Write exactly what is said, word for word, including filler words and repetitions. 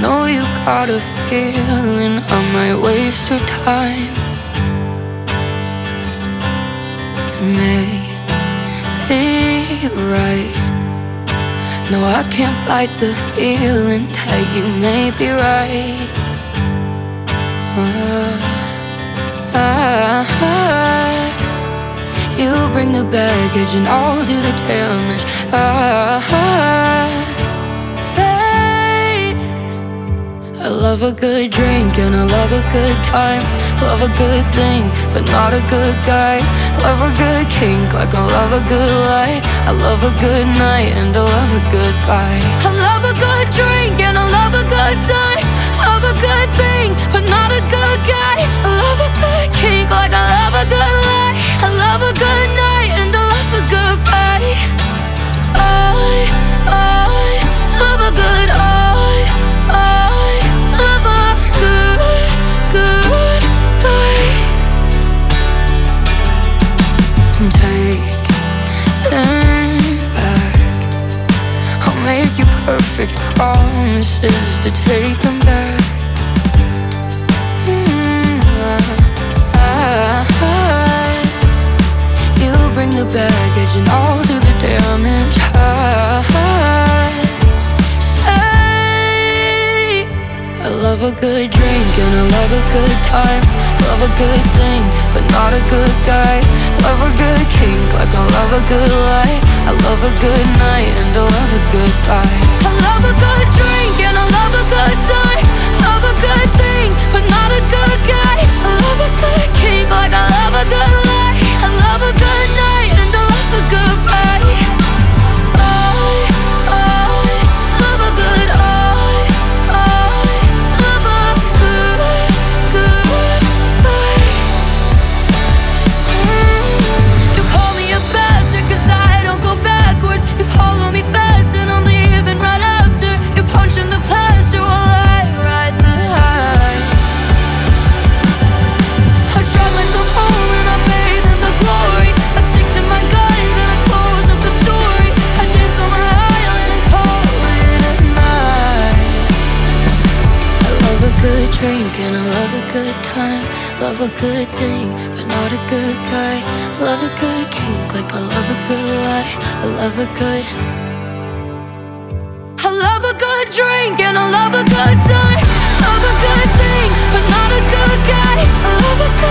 know you got a feeling I might waste your time. Maybe right. No, I can't fight the feeling that you may be right. uh, uh, You bring the baggage and I'll do the damage. uh, Say I love a good drink and I love a good time. Love a good thing, but not a good guy. Love a good kink like I love a good lie. I love a good night and I love a goodbye. I love a good drink and I love a good time. Love a good thing, but not a good guy. I love a good kink like I love a good lie. I love a good night and I love a goodbye. I, I love a good I, I love a good, good bye. Take them back. I'll make you perfect promises to take them back. mm, I, I, You bring the baggage and I'll do the damage. I, I, say I love a good drink and I love a good time. Love a good thing, but not a good guy. Love a good kink like I love a good lie. I love a good night and I love a goodbye. I love a good drink and I love a good time. Love a good thing, but not a good guy. I love a good kink like I love a good lie. I love a good night and I love a goodbye. I, I love a good I, I love a good, good bye. You call me a bastard cause I don't go backwards. You follow me fast and I'm leaving right after. You're punching the plaster while I ride the high. I drive myself home and I bathe in the glory. I stick to my guns and I close up the story. I dance on my island and call it a night. I love a good drink and I love a good time. Love a good thing, but not a good guy. Love a good kink like I love a good lie. I love a good I love a good drink and I love a good time. Love a good thing, but not a good guy. I love a